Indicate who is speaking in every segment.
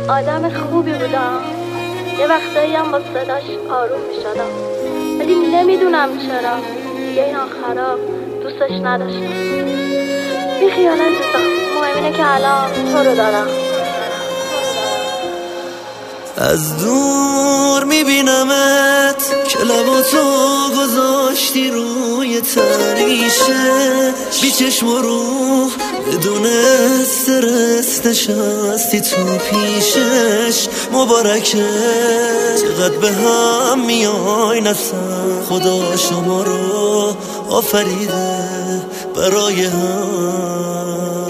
Speaker 1: آدم خوبی بودم، یه وقتایی هم با صداش آروم میشدم، ولی نمیدونم چرا دیگه این آخرا دوستش نداشتم. بی خیال عزیزم، مهم اینه که الان تو رو دارم.
Speaker 2: از دور میبینمت که لباتو گذاشتی روی تریشه، بی چشم و روح بدون استرس نشستی تو پیشش. مبارکه چقدر به هم میای نفسم، خدا شما رو آفریده برای هم.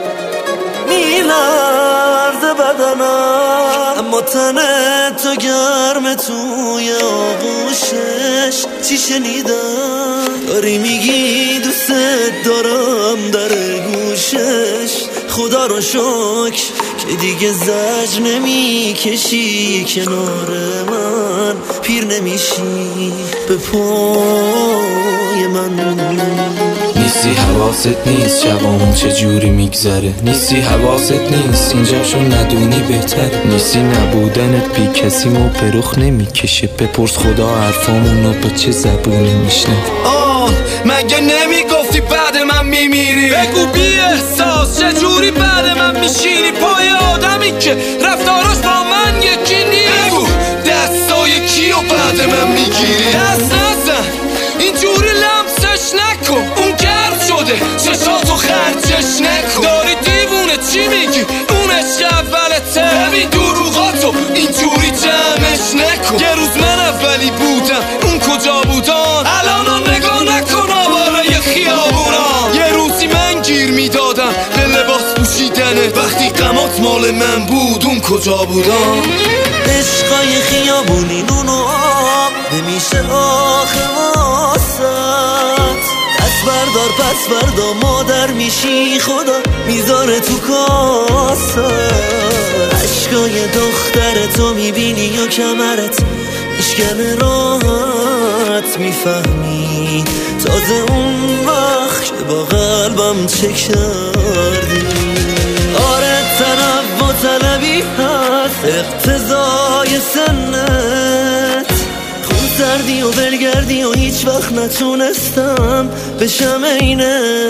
Speaker 2: میلرزه بدنم اما تن تو گرم توی آغوشش. چی شنیدم داری میگی دوست دارم در گوشش. خدا رو شکر که دیگه زجر نمیکشی کنار من، پیر نمیشی به پای من.
Speaker 3: نیستی حواست نیست شبامون چجوری میگذره، نیستی حواست نیست اینجاشو ندونی بهتره، نیستی نبودنت بی کسی مو پروخ نمیکشه. بپرس خدا حرفامونو به چه زبونی میشنه.
Speaker 4: مگه نمیگفتی بعد من میمیری؟ بگو بی احساس چجوری بعد من میشینی پای آدمی که رفتاراش با من یکی نیست؟ بگو دستای کیو بعد من میگیری؟ دست نزن اینجوری لمسش نکن، اون گرد شده چشاتو خرجش نکن. داری دیوونه چی میگی؟ اون عشق اولته. ببین دروغاتو اینجوری جمعش نکن. یه روز من اولی بودم اون کجا بودن؟ الانو نگاه نکن آواره خیابونا. یه روزی من گیر میدادم به لباس پوشیدنت، وقتی غمات مال من بود اون کجا بودن؟
Speaker 2: عشقای خیابونی نون و آب نمیشه آخه واسط. دست بردار پس بردا مادر میشی، خدا میذاره تو کاسه. عشقای دختر تو میبینی یا کمرت میشکنه راحت میفهمی تازه اون وقت که با قلبم چه کردی. آره طرف و طلبی هست اقتضای سنت، خون سردی و ولگردی و هیچ وقت نتونستم بشم اینت.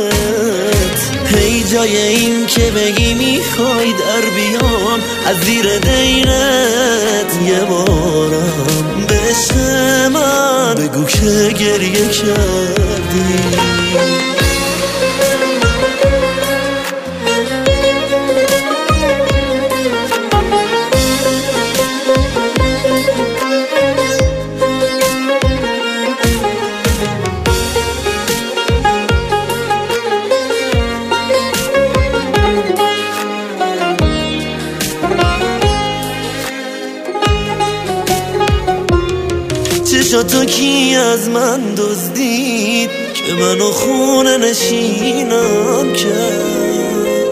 Speaker 2: هی جای این که بگی میخوای در بیام از زیر دینت، یه بارم به عشق من بگو که گریه کردی. چشاتو کی از من دزدید که منو خونه نشینم کرد؟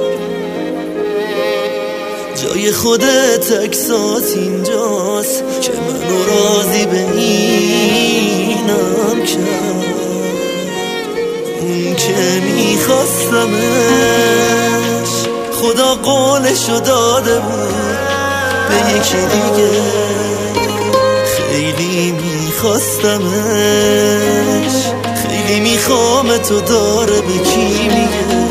Speaker 2: جای خودت اکسات اینجاست که منو راضی به اینم کرد. اون که میخواستمش خدا قولشو داده بود به یکی دیگه. خیلی میخواستمش، خیلی میخوام تو داره به کی میگه.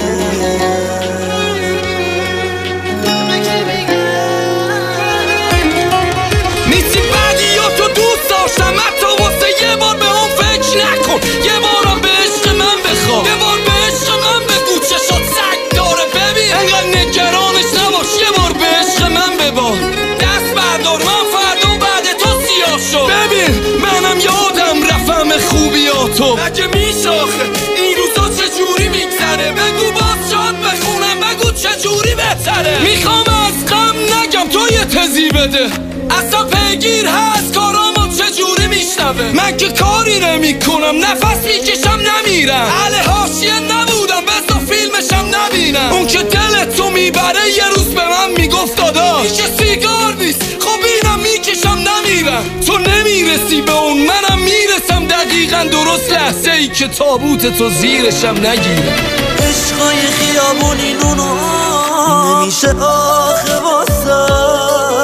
Speaker 4: نیستی بعدی یا تو دوست داشتم حتی واسه یه بار به اون فکر نکن. یه بارم به عشق من بخواه، یه بار به عشق من بگو چشات سگ داره. ببین انقدر نگرانش نباش، یه بار به عشق من ببار. دست بردار من فردا بعد تو سیاه شد. ببین منم یادم رفم خوبیاتو. مگه میشه آخه این روزا چجوری میگذره؟ بگو باز شاد بخونم بگو چجوری بهتره. میخوام از غم نگم تو یه تزی بده، اصلا پیگیر هست کارامو چجوری میشنوه. من که کاری نمی کنم نفس میکشم نمیرم، اهل حاشیه نبودم بذار فیلمشم نبینم. اون که دلتو میبره یه روز به من میگفت داداش این که سیگار نیست، خب اینم میکشم نمیرم. تو نمیرسی به اون منم میرسم دقیقا درست لحظه ای که تابوت تو زیرشم نگیرم.
Speaker 2: عشقای خیابونی نونو نمیشه آخه واسه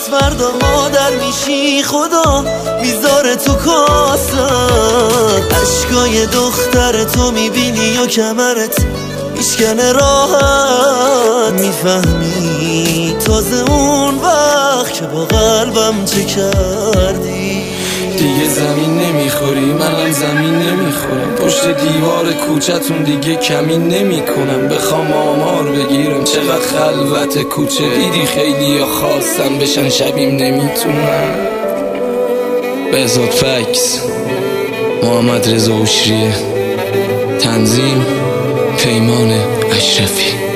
Speaker 2: فردا مادر میشی خدا میذاره تو کاسه اشکای دختر تو میبینی و کمرت میشکنه راحت میفهمی تازه اون وقت که با قلبم چه کردی
Speaker 3: دیگه زمین نمیخوری منم زمین نمیخورم پشت دیوار کوچتون دیگه کمین نمیکنم بخوام آمار بگیرم چقدر خلوت کوچه دیدی خیلی یا خواستم بشن شبیم نمیتونم بهزاد فکس محمد رضا اوشریه تنظیم پیمان اشرفی